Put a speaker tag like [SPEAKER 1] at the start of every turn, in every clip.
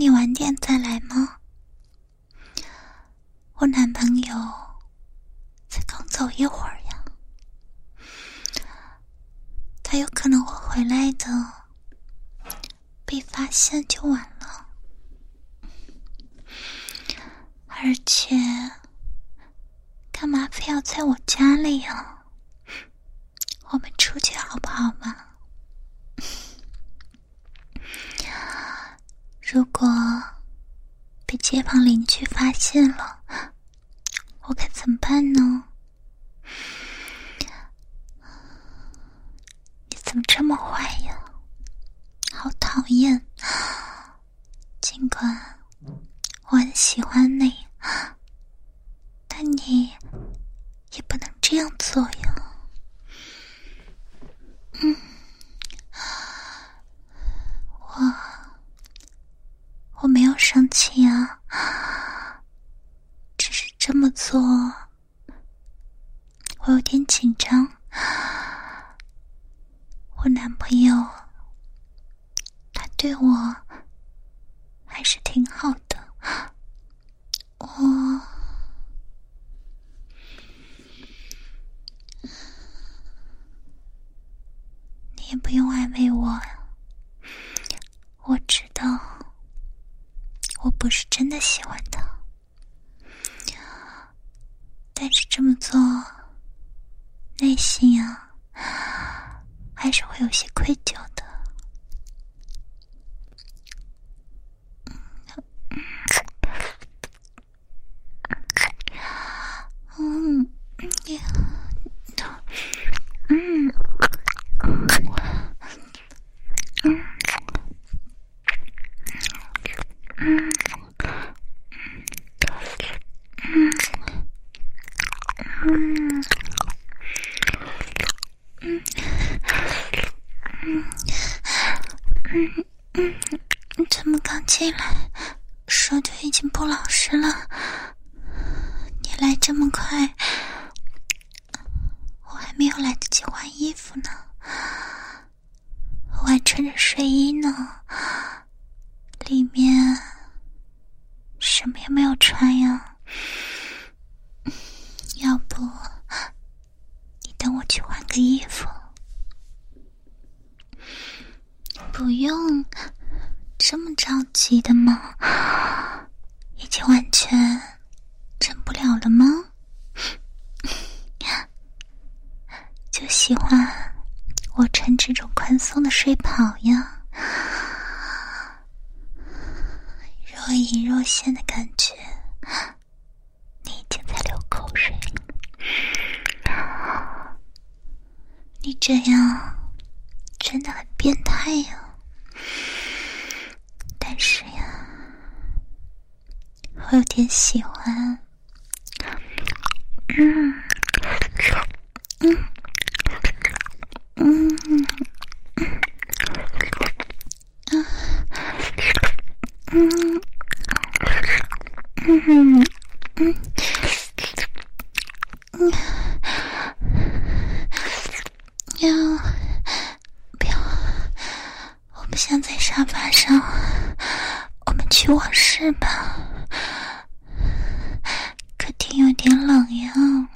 [SPEAKER 1] 你晚点再来吗？我男朋友才刚走一会儿呀，他有可能会回来的，被发现就晚了。而且干嘛非要在我家里呀？我们出去好不好嘛？如果被街坊邻居发现了，我该怎么办呢？你怎么这么坏呀？好讨厌！尽管我很喜欢你，但你也不能这样做呀。我没有生气啊，只是这么做我有点紧张。我男朋友他对我还是挺好的，你也不用安慰我，我知道我不是真的喜欢他，但是这么做内心啊还是会有些愧疚的。怎么刚进来手就已经不老实了？你来这么快，我还没有来得及换衣服呢，我还穿着睡衣呢，里面什么也没有穿呀。要不你等我去换个衣服？不用这么着急的吗？已经完全忍不了了吗？就喜欢我穿这种宽松的睡袍呀，若隐若现的感觉，你已经在流口水了。你这样真的很变态呀。但是呀，我有点喜欢。不要，我不想在沙发上，我们去卧室吧。客厅有点冷呀，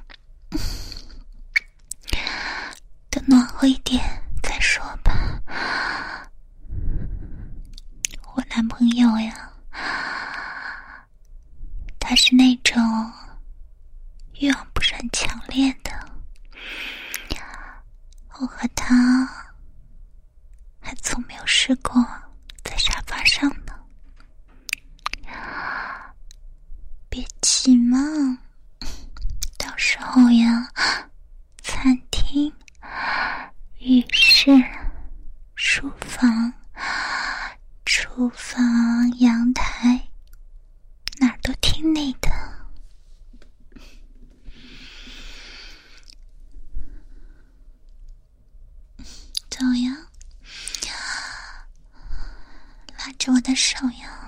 [SPEAKER 1] 等暖和一点再说吧。我男朋友呀，他是那种欲望不是很强烈的，我和他还从没有试过在沙发上呢。别急嘛，到时候呀，餐厅、浴室、书房、厨房、阳台，哪儿都听你的。走呀，拉着我的手呀。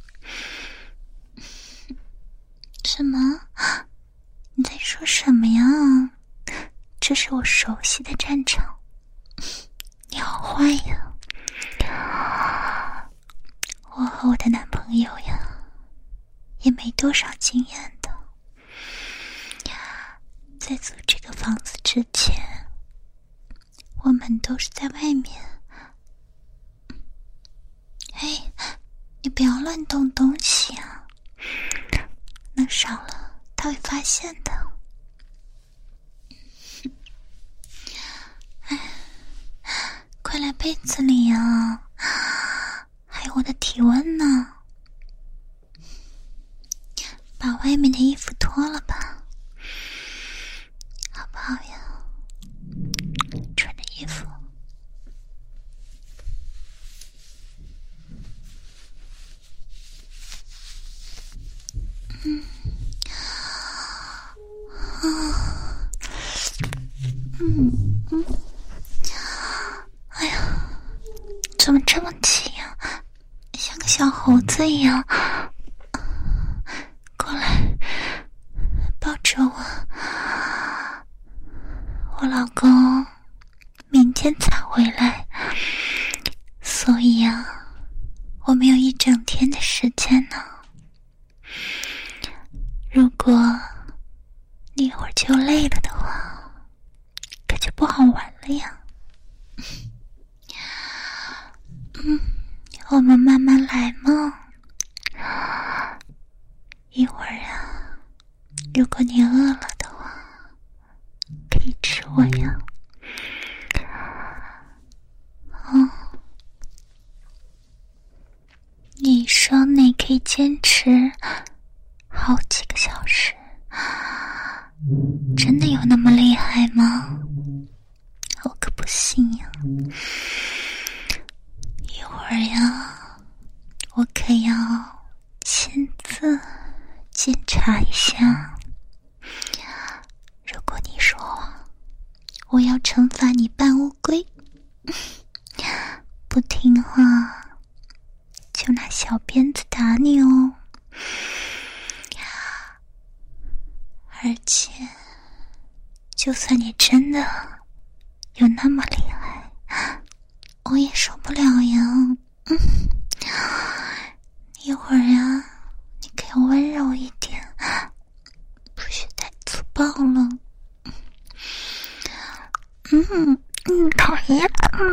[SPEAKER 1] 什么？你在说什么呀？这是我熟悉的战场。你好坏呀！ 我和我的男朋友呀，也没多少经验的。在租这个房子之前，我们都是在外面。哎，你不要乱动东西啊，弄少了他会发现的。哎，快来被子里啊，还有我的体温呢。把外面的衣服脱了吧，好不好呀？穿着衣服。哎呀，怎么这么急呀？像个小猴子一样。过来，抱着我。我老公明天才回来，所以啊，我们有一整天的时间呢。如果你一会儿就累了的话，可就不好玩了呀。我们慢慢来嘛。一会儿啊，如果你饿了的话，可以吃我呀。你说你可以坚持好几个小时，真的有那么厉害吗？我可不信呀。一会儿呀，我可要亲自检查一下。如果你说我要惩罚你扮乌龟，不听话就拿小鞭子打你哦。而且就算你真的有那么厉害，我也受不了呀。一会儿呀，你可以温柔一点，不许太粗暴了。讨厌。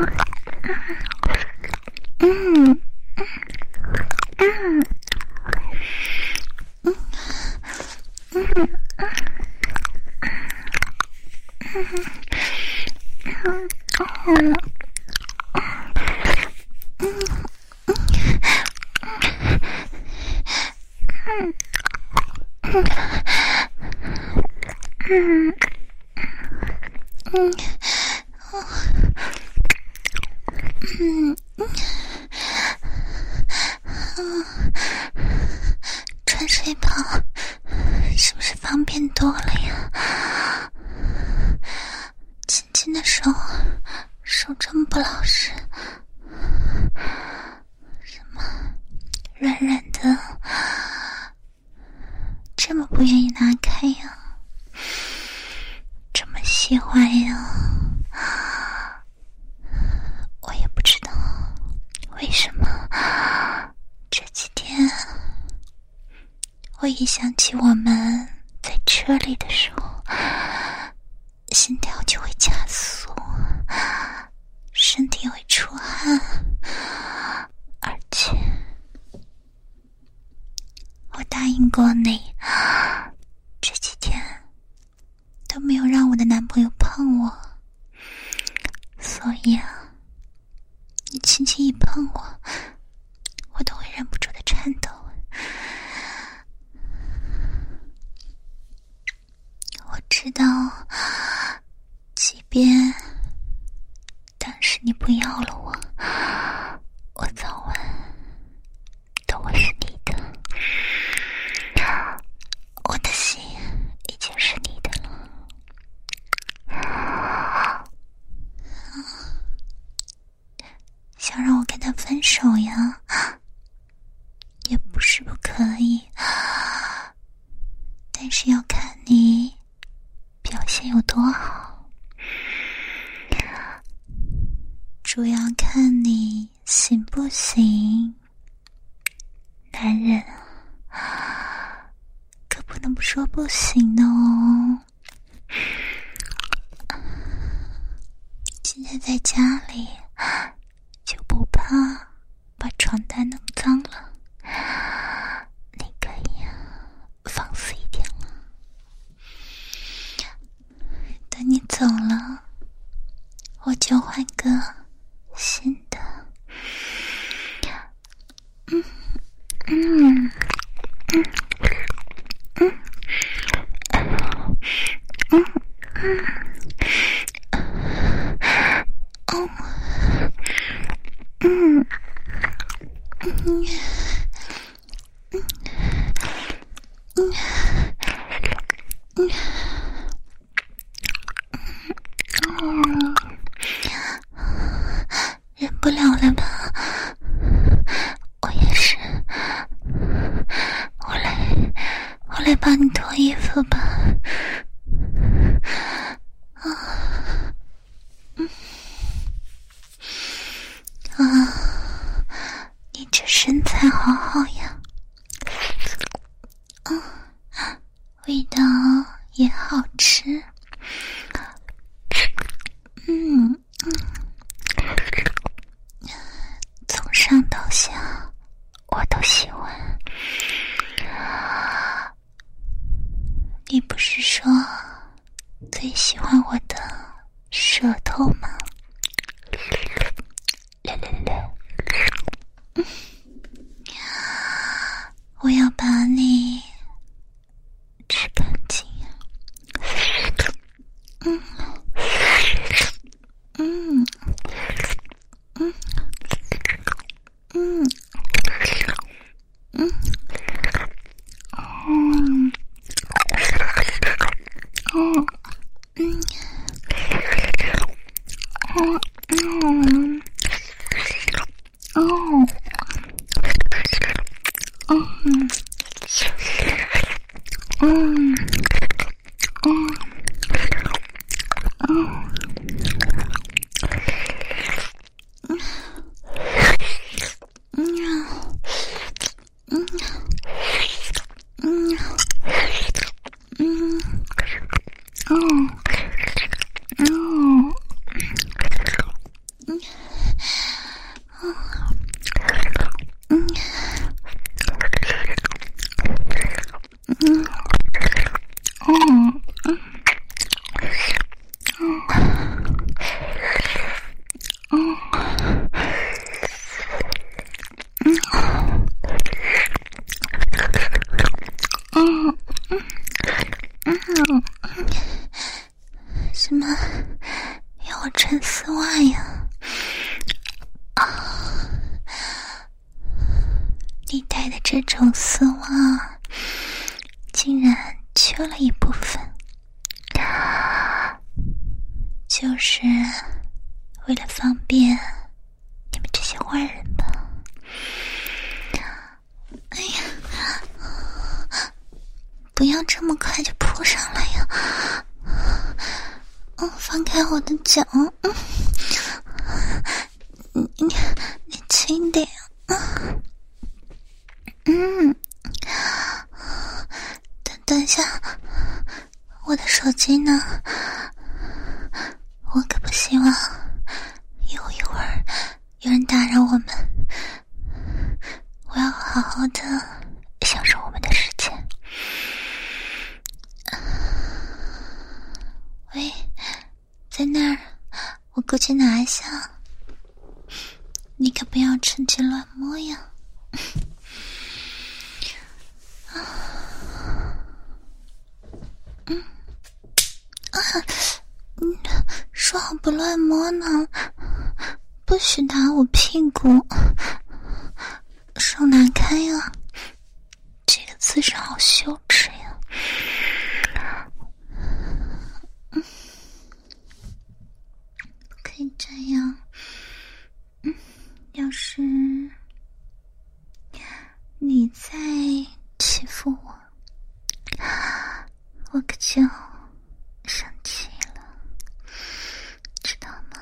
[SPEAKER 1] 穿睡袍是不是方便多了呀？亲亲的手这么不老实，什么软软的，这么不愿意拿开呀？这么喜欢呀？我也不知道为什么这几天我一想起我们在车里的时候，心跳就会加速，身体会出汗，而且我答应过你，这几天都没有让我的男朋友碰我，所以啊，你轻轻一碰我，我都会忍不住的颤抖。我知道，即便当时你不要了我早晚都会是你的，我的心已经是你的了。想让我跟他分手呀，也不是不可以，但是要看你表现有多好，主要看你行不行。 男人，可不能不说不行的哦。现在在家里就不怕把床单弄脏了，你可以放肆一点了。等你走了，我就换个新的。忍不了了吧？我也是。我来帮你脱衣服吧。你这身材好好呀。味道也好吃。从上到下我都喜欢。你不是说最喜欢我的舌头吗？我要把你吃干净。什么要我穿丝袜呀？你戴的这种丝袜竟然缺了一部分，就是为了方便你们这些坏人吧？哎呀，不要这么快就扑上来呀！放开我的脚！你轻点！等一下，我的手机呢？我可不希望有一会儿有人打扰我们，我要好好的享受我们的时间。喂，在那儿，我过去拿一下。你可不要趁机乱摸呀。说好不乱摸呢，不许打我屁股，手拿开呀，这个姿势好羞耻呀。不可以这样。要是你再欺负我，我可就生气了，知道吗？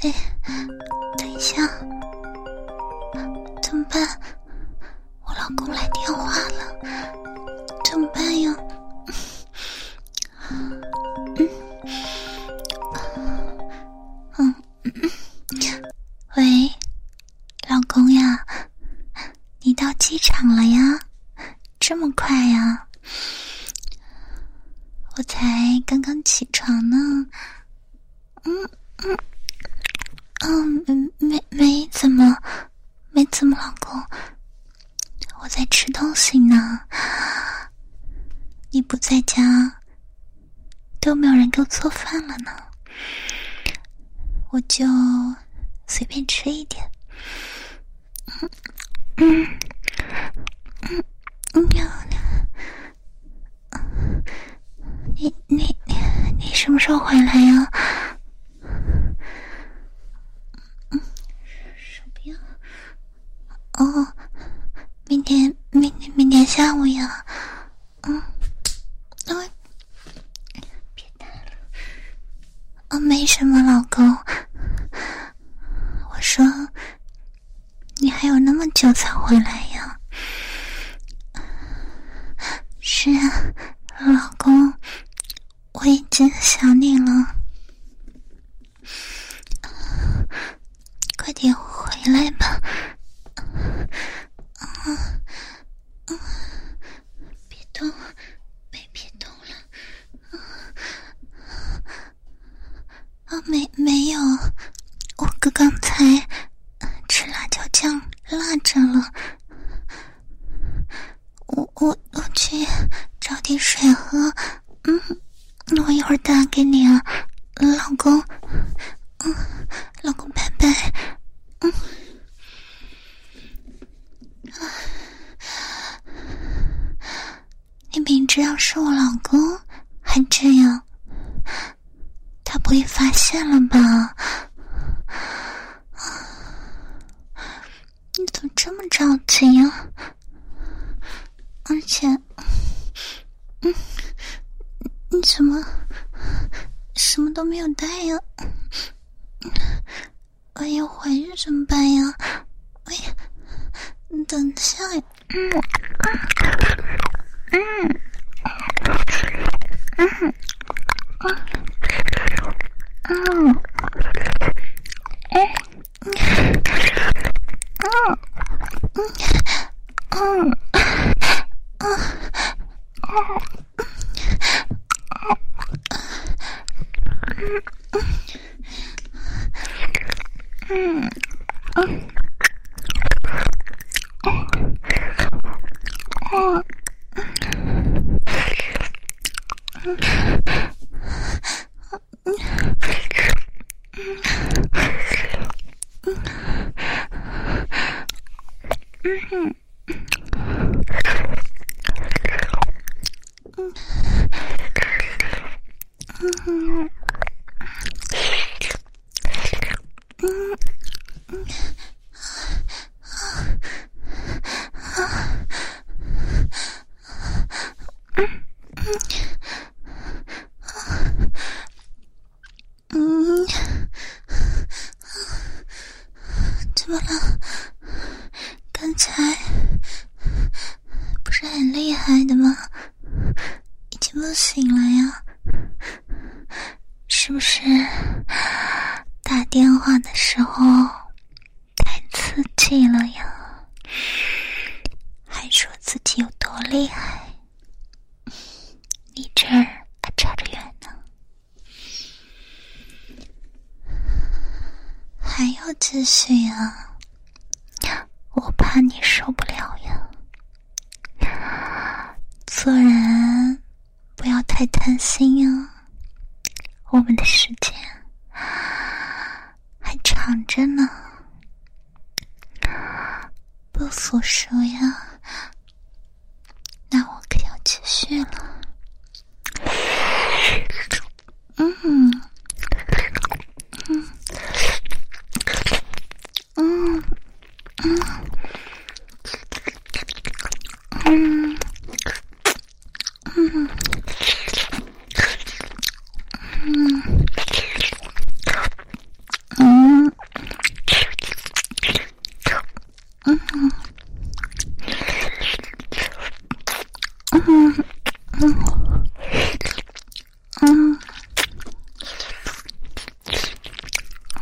[SPEAKER 1] 等一下，怎么办？我老公来电话了，怎么办呀？喂，老公呀，你到机场了呀？这么快呀？我才刚刚起床呢。没怎么，老公，我在吃东西呢。你不在家，都没有人给我做饭了呢，我就随便吃一点。你什么时候回来呀？手表。哦，明天下午呀。别打了。没什么，老公。我说，你还有那么久才回来呀？是啊，老公，我已经想你了，快点回来吧。别动，别动了。没有，我刚才吃辣椒酱辣着了。我去找点水喝。我一会儿打给你啊，老公。老公，拜拜。你明知道是我老公还这样，他不会发现了吧？你怎么这么着急啊？而且你怎么什么都没有带呀？万一怀孕怎么办呀？哎呀，你等一下呀。怎么了？刚才不是很厉害的吗？已经不行了呀？是不是打电话的时候太刺激了呀？还说自己有多厉害，你这儿还差着远呢。还要继续啊？我怕你受不了呀。做人不要太贪心呀，我们的时间还长着呢。不服输呀？那我可要继续了。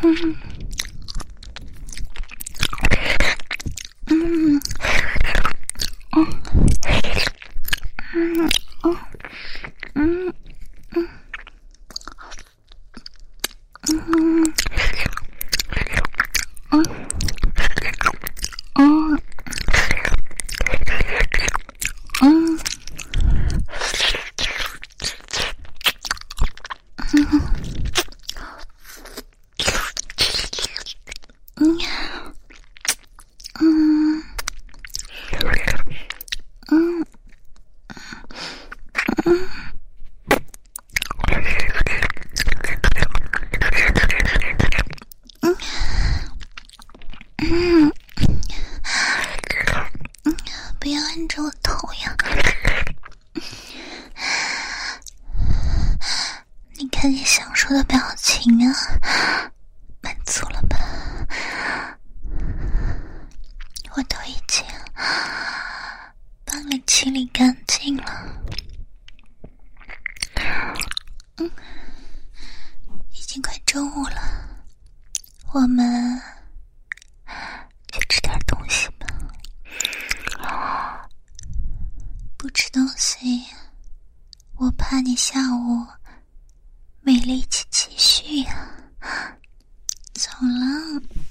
[SPEAKER 1] 不要按着我头呀！你看你享受的表情啊，满足了吧？我都已经帮你清理干净了。已经快中午了，我们去吃点东西吧。不吃东西，我怕你下午没力气继续呀。走了。